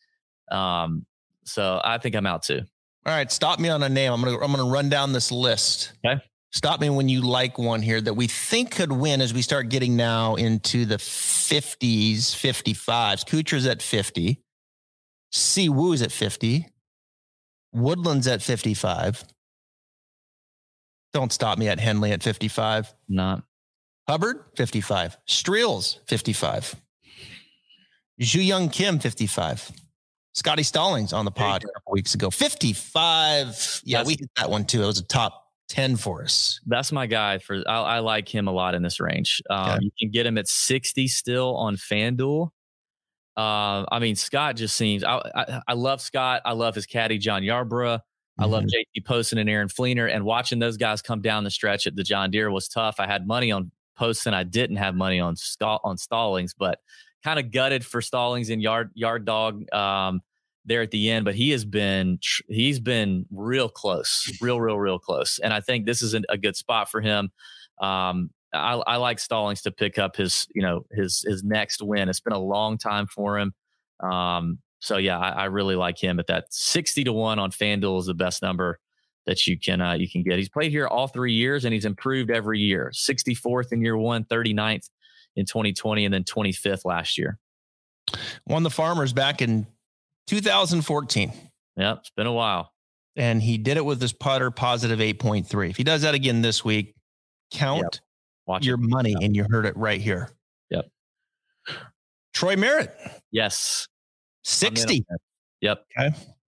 So I think I'm out too. All right. Stop me on a name. I'm going to run down this list. Okay. Stop me when you like one here that we think could win as we start getting now into the 50s, 55s. Kuchar's at 50. Si Woo's at 50. Woodland's at 55. Don't stop me at Henley at 55. Not. Hubbard, 55. Streels, 55. Zhu Young Kim, 55. Scotty Stallings on the pod a couple weeks ago, 55. Yeah, we hit that one too. It was a top 10 for us. That's my guy. I like him a lot in this range. You can get him at 60 still on FanDuel. Scott just seems. I love Scott. I love his caddy John Yarborough. I love JT Poston and Aaron Fleener. And watching those guys come down the stretch at the John Deere was tough. I had money on Poston. I didn't have money on Stallings, but kind of gutted for Stallings and Yard Dog there at the end. But he's been real close, real close. And I think this is a good spot for him. I like Stallings to pick up his next win. It's been a long time for him. So yeah, I really like him at that 60-1 on FanDuel is the best number that you can get. He's played here all 3 years and he's improved every year. 64th in year one, 39th in 2020, and then 25th last year. Won the Farmers back in 2014. Yep, it's been a while. And he did it with his putter positive 8.3. If he does that again this week, count your money, and you heard it right here. Yep. Troy Merritt. Yes. 60. Yep. Okay.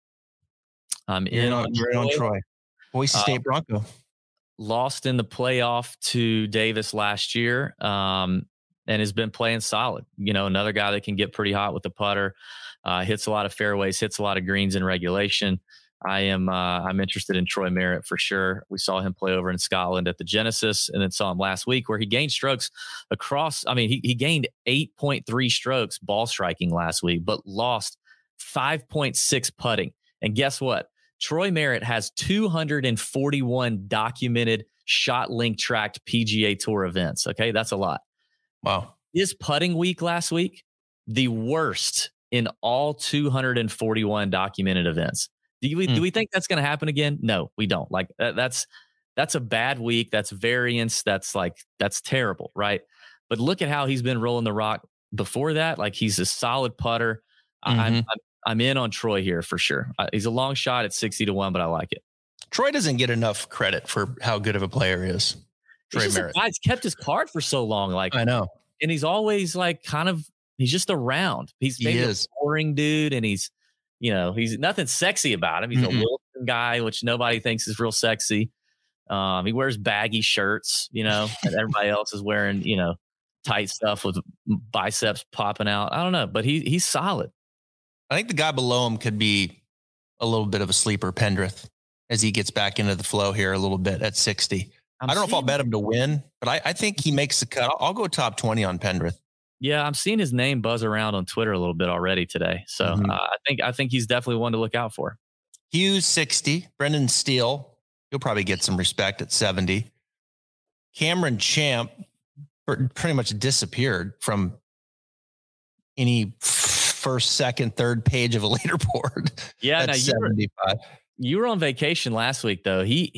I'm in on Troy. Boise State Bronco. Lost in the playoff to Davis last year, and has been playing solid. Another guy that can get pretty hot with the putter, hits a lot of fairways, hits a lot of greens in regulation. I'm interested in Troy Merritt for sure. We saw him play over in Scotland at the Genesis, and then saw him last week where he gained strokes across. I mean, he gained 8.3 strokes ball striking last week, but lost 5.6 putting. And guess what? Troy Merritt has 241 documented shot link tracked PGA Tour events. Okay, that's a lot. Wow. His putting week last week, the worst in all 241 documented events. Do we think that's going to happen again? No, we don't. Like that's a bad week. That's variance. That's terrible, right? But look at how he's been rolling the rock before that. Like he's a solid putter. I'm in on Troy here for sure. He's a long shot at 60-1, but I like it. Troy doesn't get enough credit for how good of a player he is. Troy Merritt. He's kept his card for so long. Like I know, and he's always like he's just around. He's maybe a boring dude, and he's nothing sexy about him. He's a Wilson guy, which nobody thinks is real sexy. He wears baggy shirts, and everybody else is wearing, tight stuff with biceps popping out. I don't know, but he's solid. I think the guy below him could be a little bit of a sleeper, Pendrith, as he gets back into the flow here a little bit at 60. I don't know if I'll bet him to win, but I think he makes the cut. I'll go top 20 on Pendrith. Yeah, I'm seeing his name buzz around on Twitter a little bit already today. So I think he's definitely one to look out for. Hughes 60, Brendan Steele, he'll probably get some respect at 70. Cameron Champ pretty much disappeared from any first, second, third page of a leaderboard. Yeah, now 75. You were on vacation last week though. He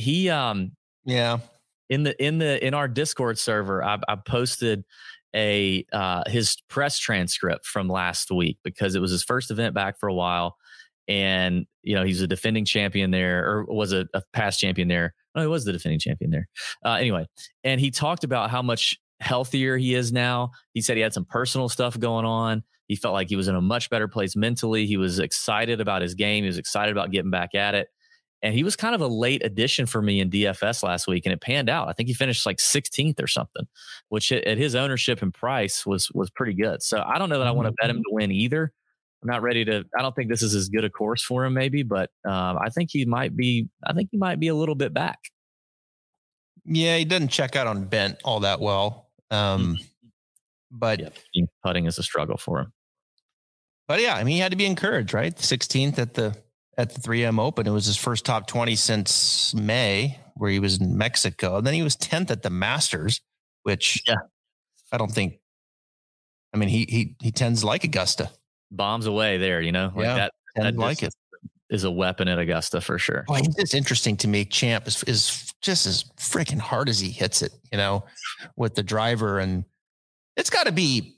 in our Discord server, I posted his press transcript from last week because it was his first event back for a while. And, he's a defending champion there, or was a past champion there. No, he was the defending champion there. Anyway, and he talked about how much healthier he is now. He said he had some personal stuff going on. He felt like he was in a much better place mentally. He was excited about his game. He was excited about getting back at it. And he was kind of a late addition for me in DFS last week, and it panned out. I think he finished like 16th or something, which at his ownership and price was pretty good. So I don't know that I want to bet him to win either. I'm not ready to. I don't think this is as good a course for him, maybe, but I think he might be. I think he might be a little bit back. Yeah, he doesn't check out on bent all that well, but putting is a struggle for him. But yeah, I mean, he had to be encouraged, right? 16th at the 3M Open. It was his first top 20 since May, where he was in Mexico. And then he was 10th at the Masters, which I don't think. I mean, he tends to like Augusta. Bombs away there, that like it is a weapon at Augusta for sure. Boy, it's interesting to me. Champ is just as freaking hard as he hits it, with the driver, and it's got to be.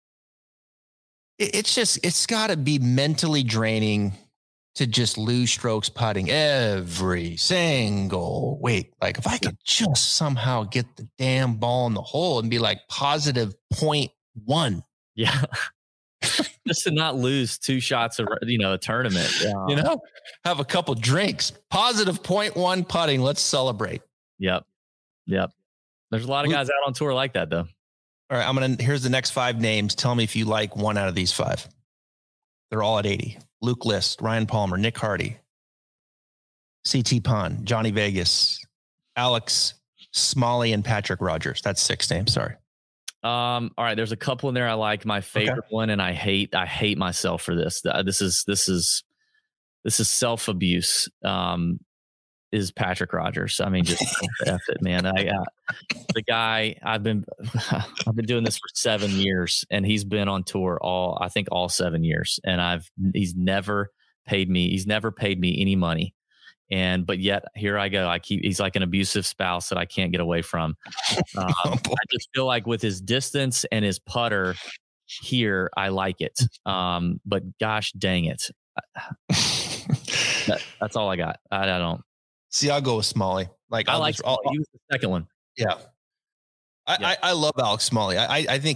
It's got to be mentally draining to just lose strokes putting every single week. Like if I could just somehow get the damn ball in the hole and be like positive 0.1. Yeah. Just to not lose 2 shots of, a tournament. Have a couple drinks, positive 0.1 putting. Let's celebrate. Yep. There's a lot of guys out on tour like that though. All right. Here's the next 5 names. Tell me if you like one out of these 5. They're all at 80. Luke List, Ryan Palmer, Nick Hardy, CT Pond, Johnny Vegas, Alex Smalley, and Patrick Rogers. That's 6 names. Sorry. All right. There's a couple in there I like. My favorite one, and I hate myself for this. This is self-abuse. Is Patrick Rogers. I mean, just F it, man. The guy, I've been doing this for 7 years, and he's been on tour all 7 years, and he's never paid me any money. But yet here I go. He's like an abusive spouse that I can't get away from. I just feel like with his distance and his putter here, I like it. But gosh, dang it. That's all I got. I don't. See, I'll go with Smalley. He was the second one. Yeah. I love Alex Smalley. I think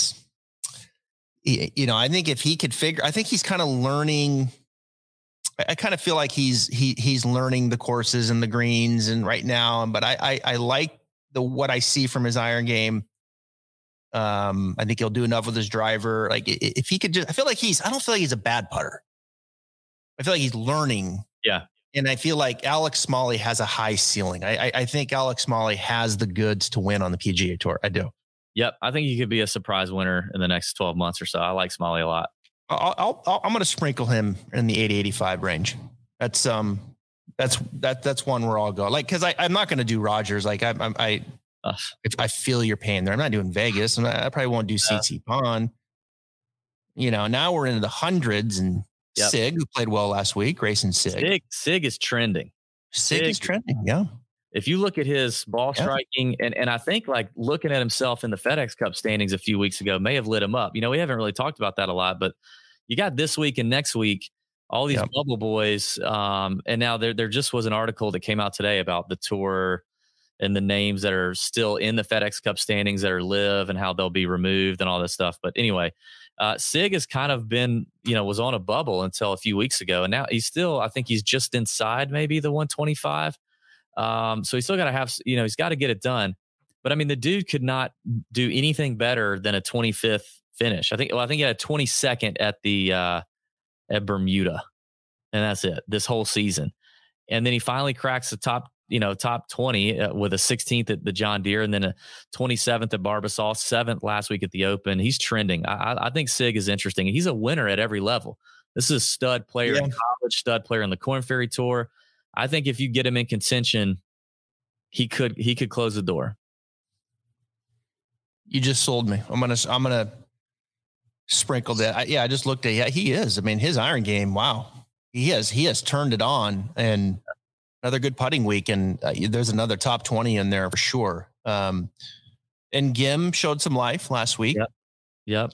I think if he could I think he's kind of learning. I kind of feel like he's learning the courses and the greens and right now, but I like what I see from his iron game. I think he'll do enough with his driver. Like if he could I don't feel like he's a bad putter. I feel like he's learning. Yeah. And I feel like Alex Smalley has a high ceiling. I think Alex Smalley has the goods to win on the PGA Tour. I do. Yep. I think he could be a surprise winner in the next 12 months or so. I like Smalley a lot. I'm going to sprinkle him in the 80-85 range. That's one where I'll go. Like, cause I'm not going to do Rogers. Like if I feel your pain there, I'm not doing Vegas, and I probably won't do CT Pond. Now we're into the hundreds, and Yep. Sig, who played well last week, Grayson Sig. Sig is trending. Sig is trending, yeah. If you look at his ball striking, and I think like looking at himself in the FedEx Cup standings a few weeks ago may have lit him up. We haven't really talked about that a lot, but you got this week and next week, all these bubble boys. And now there just was an article that came out today about the tour and the names that are still in the FedEx Cup standings that are live and how they'll be removed and all this stuff. But anyway, Sig has kind of been, was on a bubble until a few weeks ago. And now I think he's just inside maybe the 125. So he's still got to have, he's got to get it done. But I mean, the dude could not do anything better than a 25th finish. I think he had a 22nd at Bermuda, and that's it this whole season. And then he finally cracks the top 20 with a 16th at the John Deere, and then a 27th at Barbasol, 7th last week at the Open. He's trending. I think Sig is interesting. He's a winner at every level. This is a stud player in college, stud player in the Korn Ferry Tour. I think if you get him in contention, he could close the door. You just sold me. I'm gonna sprinkle that. I just looked at. Yeah, he is. I mean, his iron game. Wow, he has turned it on, and another good putting week. And there's another top 20 in there for sure. And Gim showed some life last week. Yep.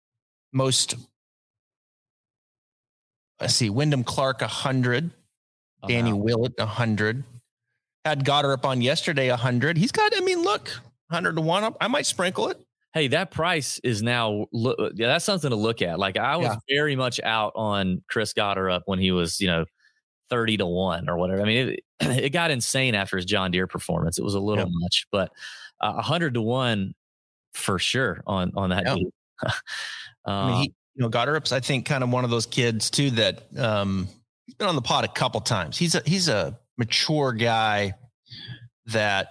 I see Wyndham Clark 100. Danny Willett 100. Had Goddard on yesterday 100. He's got, look, 100 to 1 up. I might sprinkle it. Hey, that price is now, that's something to look at. Like I was very much out on Chris Goddard when he was, 30 to 1 or whatever. I mean, it got insane after his John Deere performance. It was a little much, but 100 to 1 for sure on that. Yeah. Goddard's, I think, kind of one of those kids too that, he's been on the pod a couple times. He's a mature guy that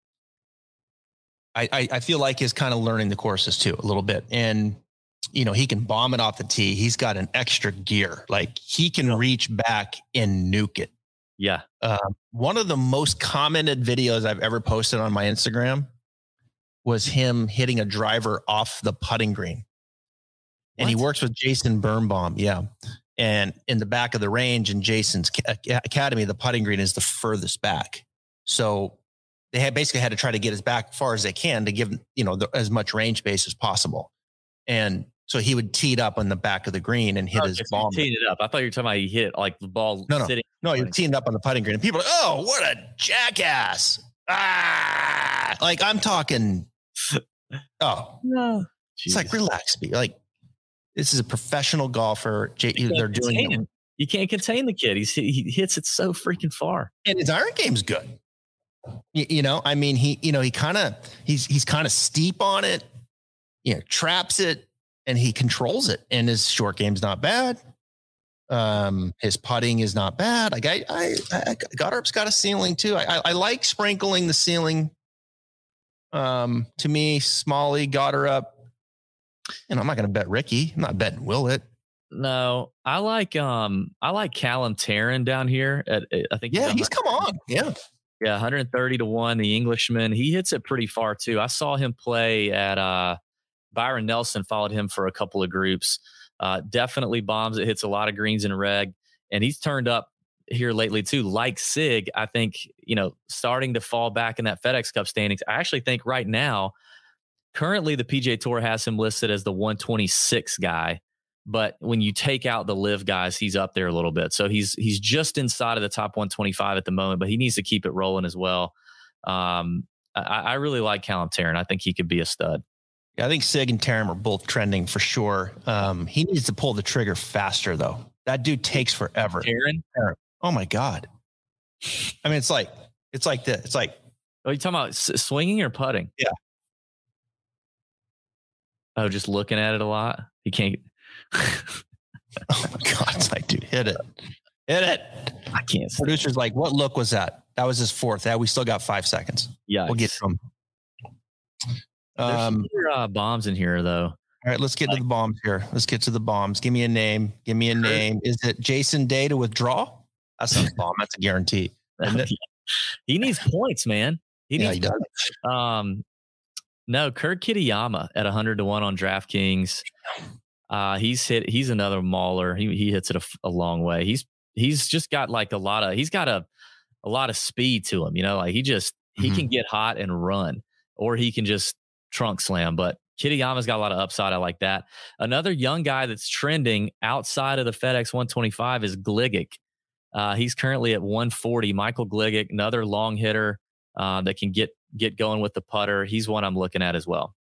I feel like is kind of learning the courses too a little bit. And, he can bomb it off the tee. He's got an extra gear. Like he can reach back and nuke it. Yeah. One of the most commented videos I've ever posted on my Instagram was him hitting a driver off the putting green. And he works with Jason Birnbaum. Yeah. And in the back of the range in Jason's academy, the putting green is the furthest back. So they had basically had to try to get as back far as they can to give, as much range space as possible. And so he would tee it up on the back of the green and hit his ball. Teeing it up. I thought you were talking about he hit like the ball sitting. No, he would tee it up on the putting green. And people are like, oh, what a jackass. Like I'm talking. Oh, no. It's like, relax. Like, this is a professional golfer. They're doing it. You can't contain the kid. He hits it so freaking far. And his iron game's good. He kind of, he's kind of steep on it, traps it, and he controls it. And his short game's not bad. His putting is not bad. Like Goddard's got a ceiling too. I like sprinkling the ceiling. To me, Smalley, Goddard. And I'm not going to bet Ricky. I'm not betting Willett. No, I like Callum Tarren down here. I think he's come on. Yeah, 130 to 1. The Englishman, he hits it pretty far too. I saw him play at Byron Nelson. Followed him for a couple of groups. Definitely bombs. It hits a lot of greens and reg, and he's turned up here lately too. Like Sig, I think starting to fall back in that FedEx Cup standings. I actually think right now. Currently, the PGA Tour has him listed as the 126 guy, but when you take out the live guys, he's up there a little bit. So he's just inside of the top 125 at the moment, but he needs to keep it rolling as well. I really like Callum Tarren. I think he could be a stud. Yeah, I think Sig and Tarren are both trending for sure. He needs to pull the trigger faster, though. That dude takes forever. Tarren? Oh my God. I mean, it's like this. It's like. Are you talking about swinging or putting? Yeah. Oh, just looking at it a lot. He can't. Oh my God! It's like, dude, hit it. I can't. Producer's like, what look was that? That was his fourth. We still got 5 seconds. Yeah, we'll get to him. There's some bombs in here, though. All right, let's get to the bombs here. Let's get to the bombs. Give me a name. Is it Jason Day to withdraw? That's not a bomb. That's a guarantee. He needs points, man. He does. No, Kurt Kitayama at 100 to 1 on DraftKings. He's another mauler. He hits it a long way. He's just got like he's got a lot of speed to him. Like he can get hot and run, or he can just trunk slam. But Kitayama's got a lot of upside. I like that. Another young guy that's trending outside of the FedEx 125 is Gligic. He's currently at 140. Michael Gligic, another long hitter that can get going with the putter. He's one I'm looking at as well.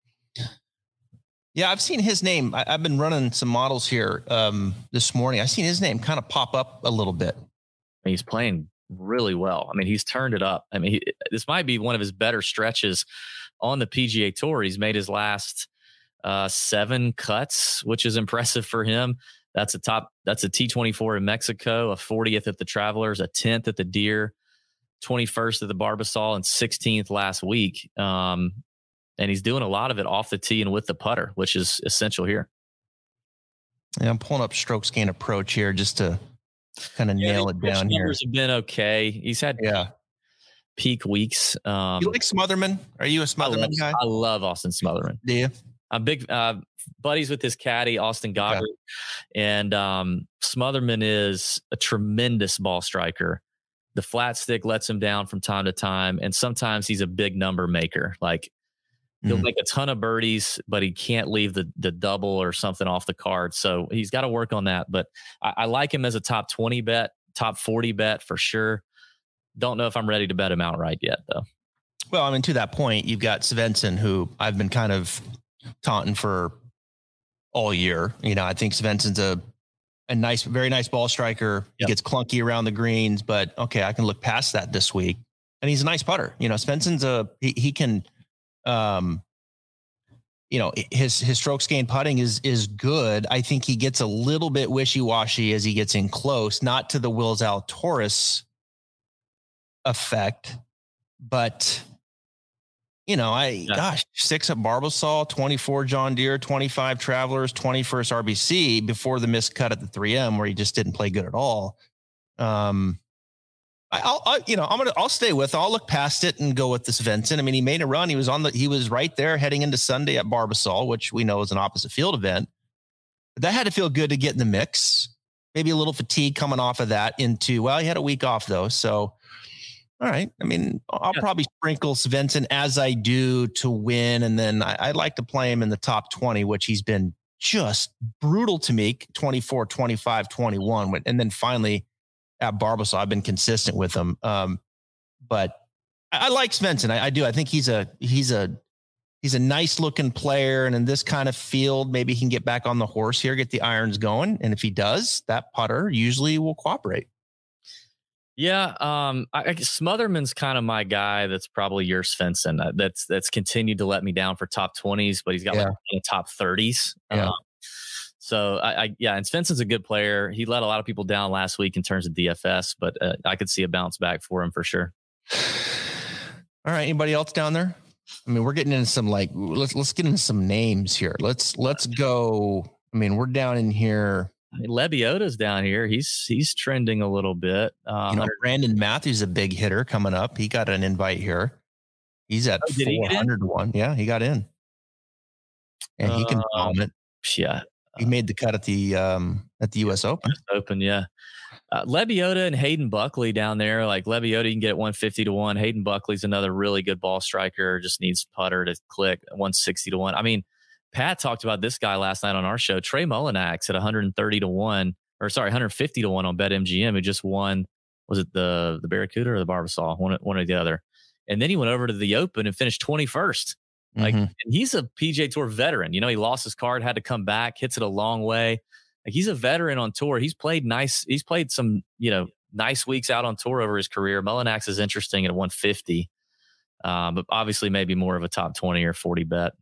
Yeah, I've seen his name. I've been running some models here this morning. I've seen his name kind of pop up a little bit. He's playing really well. I mean, he's turned it up. I mean, this might be one of his better stretches on the PGA Tour. He's made his last 7 cuts, which is impressive for him. That's a T24 in Mexico, a 40th at the Travelers, a 10th at the Deere, 21st at the Barbasol, and 16th last week. And he's doing a lot of it off the tee and with the putter, which is essential here. Yeah, I'm pulling up strokes gain approach here just to kind of nail it down here. Numbers have been okay. He's had peak weeks. You like Smotherman? Are you a Smotherman guy? I love Austin Smotherman. Do you? I'm big buddies with his caddy, Austin Goddard. Okay. And Smotherman is a tremendous ball striker. The flat stick lets him down from time to time. And sometimes he's a big number maker. Like, he'll make a ton of birdies, but he can't leave the double or something off the card. So he's got to work on that. But I like him as a top 20 bet, top 40 bet for sure. Don't know if I'm ready to bet him outright yet, though. Well, I mean, to that point, you've got Svensson, who I've been kind of taunting for all year. I think Svensson's a nice, very nice ball striker. He gets clunky around the greens, but okay, I can look past that this week. And he's a nice putter. Svensson's he can. His strokes gained putting is good. I think he gets a little bit wishy-washy as he gets in close, not to the Will Zalatoris effect, but 6 at Barbasol, 24 John Deere, 25 Travelers, 21st RBC before the missed cut at the 3M where he just didn't play good at all. I'll stay with. I'll look past it and go with this Svensson. I mean, he made a run. He was right there heading into Sunday at Barbasol, which we know is an opposite field event. But that had to feel good to get in the mix. Maybe a little fatigue coming off of that he had a week off though. So, all right. I mean, I'll probably sprinkle Svensson as I do to win. And then I'd like to play him in the top 20, which he's been just brutal to me, 24, 25, 21. And then finally, at Barbasol, I've been consistent with him. But I like Svensson. I do. I think he's a nice looking player. And in this kind of field, maybe he can get back on the horse here, get the irons going. And if he does, that putter usually will cooperate. Yeah. I guess Smotherman's kind of my guy. That's probably your Svensson. That's continued to let me down for top 20s, but he's got top 30s. Yeah. So and Svensson's a good player. He let a lot of people down last week in terms of DFS, but I could see a bounce back for him for sure. All right. Anybody else down there? I mean, we're getting into some let's get into some names here. Let's go. I mean, we're down in here. Lebiota's down here. He's trending a little bit. Brandon Matthews, a big hitter coming up. He got an invite here. He's at 400 to 1. Yeah, he got in, and he can bomb it. Yeah. He made the cut at the U.S. Open. Yeah. Lebiota and Hayden Buckley down there. Like Lebiota, you can get at 150 to 1. Hayden Buckley's another really good ball striker. Just needs putter to click at 160 to 1. I mean, Pat talked about this guy last night on our show. Trey Mullinax at 150 to 1 on BetMGM, who just won. Was it the Barracuda or the Barbasol? One or the other. And then he went over to the Open and finished 21st. Like, and he's a PGA Tour veteran. He lost his card, had to come back, hits it a long way. Like, he's a veteran on tour. He's played nice. He's played some, nice weeks out on tour over his career. Mullinax is interesting at 150, but obviously maybe more of a top 20 or 40 bet.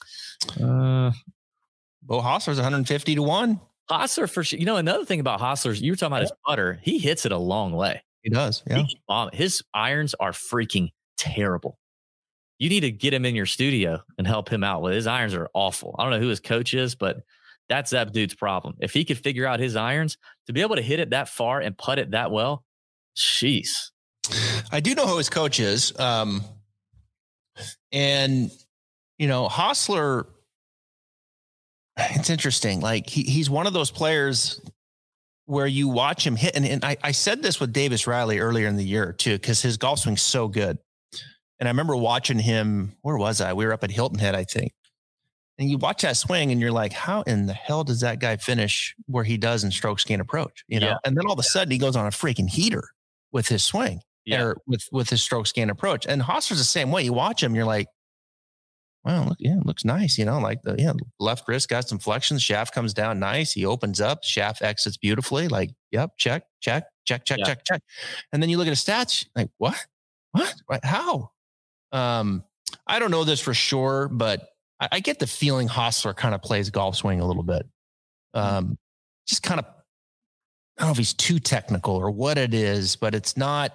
Bo Hostler's 150 to 1. Hostler for sure. Another thing about Hostler's, you were talking about his putter. He hits it a long way. He does. Yeah. His irons are freaking terrible. You need to get him in your studio and help him out with his irons are awful. I don't know who his coach is, but that's that dude's problem. If he could figure out his irons to be able to hit it that far and putt it that well, jeez. I do know who his coach is. And Hostler, It's interesting. Like he's one of those players where you watch him hit. And I said this with Davis Riley earlier in the year too, because his golf swing's so good. And I remember watching him. Where was I? We were up at Hilton Head, I think. And you watch that swing and you're like, how in the hell does that guy finish where he does in stroke gain approach? You know? Yeah. And then all of a sudden he goes on a freaking heater with his swing, or with his stroke gain approach. And Hostler's the same way. You watch him, you're like, well, look, yeah, it looks nice. You know, like the left wrist got some flexion. Shaft comes down nice. He opens up. Shaft exits beautifully. Like, yep, check. And then you look at his stats, like, what? How? I don't know this for sure, but I get the feeling Hostler kind of plays golf swing a little bit. Just kind of, I don't know if he's too technical or what it is, but it's not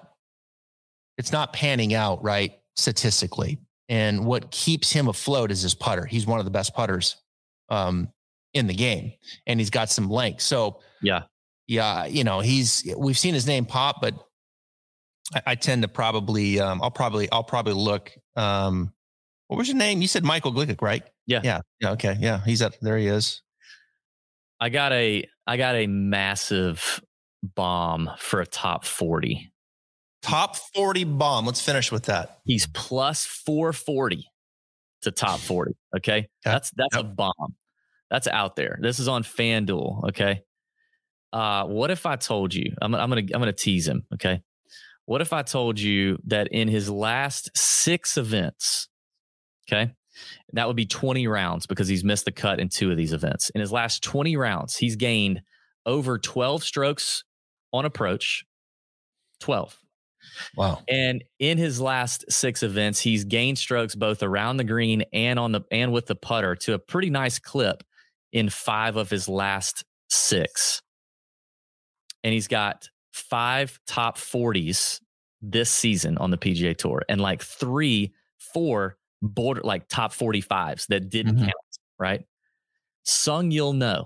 panning out right statistically. And what keeps him afloat is his putter. He's one of the best putters in the game, and he's got some length. So yeah, you know, we've seen his name pop, but I tend to probably, I'll probably look. What was your name? You said Michael Glick, right? Yeah. Okay. Yeah. There he is. I got a massive bomb for a top 40. Top 40 bomb. Let's finish with that. He's plus 440 to top 40. Okay. That's a bomb. That's out there. This is on FanDuel. Okay. What if I told you, I'm going to tease him. Okay. What if I told you that in his last 6 events, okay, that would be 20 rounds because he's missed the cut in 2 of these events. In his last 20 rounds, he's gained over 12 strokes on approach. 12. Wow. And in his last 6 events, he's gained strokes both around the green and with the putter to a pretty nice clip in 5 of his last 6. And he's got 5 top 40s this season on the PGA Tour and like 3-4 border like top 45s that didn't count, right? Sung Yul No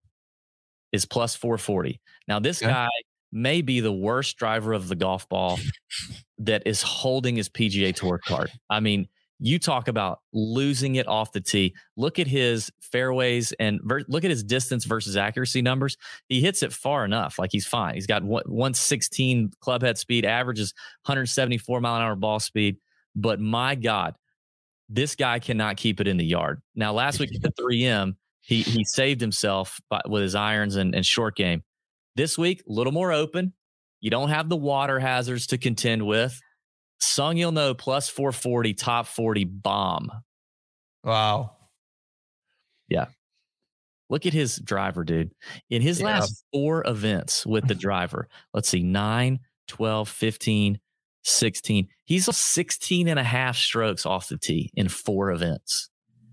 is plus 440. Now this guy may be the worst driver of the golf ball that is holding his PGA Tour card. I mean, you talk about losing it off the tee. Look at his fairways and look at his distance versus accuracy numbers. He hits it far enough. Like he's fine. He's got 116 club head speed, averages 174 mile an hour ball speed. But my God, this guy cannot keep it in the yard. Now, last week at the 3M, he saved himself with his irons and short game. This week, a little more open. You don't have the water hazards to contend with. Sung Yul No plus 440, top 40 bomb. Wow. Yeah. Look at his driver, dude. In his last 4 events with the driver, let's see, 9, 12, 15, 16. He's 16 and a half strokes off the tee in 4 events.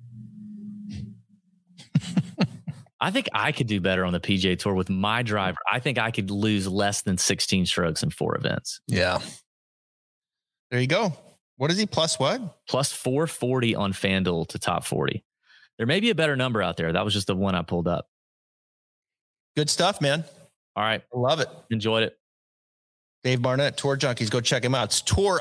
I think I could do better on the PGA Tour with my driver. I think I could lose less than 16 strokes in 4 events. Yeah. There you go. What is he? Plus what? Plus 440 on FanDuel to top 40. There may be a better number out there. That was just the one I pulled up. Good stuff, man. All right. I love it. Enjoyed it. Dave Barnett, Tour Junkies. Go check him out. It's Tour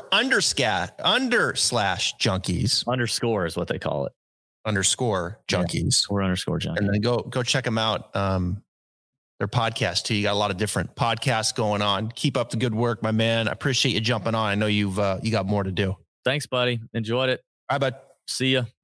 _junkies. Underscore is what they call it. _junkies. Yeah, or _junkies. And then go check them out. Their podcast too. You got a lot of different podcasts going on. Keep up the good work, my man. I appreciate you jumping on. I know you got more to do. Thanks, buddy. Enjoyed it. All right, bud. See ya.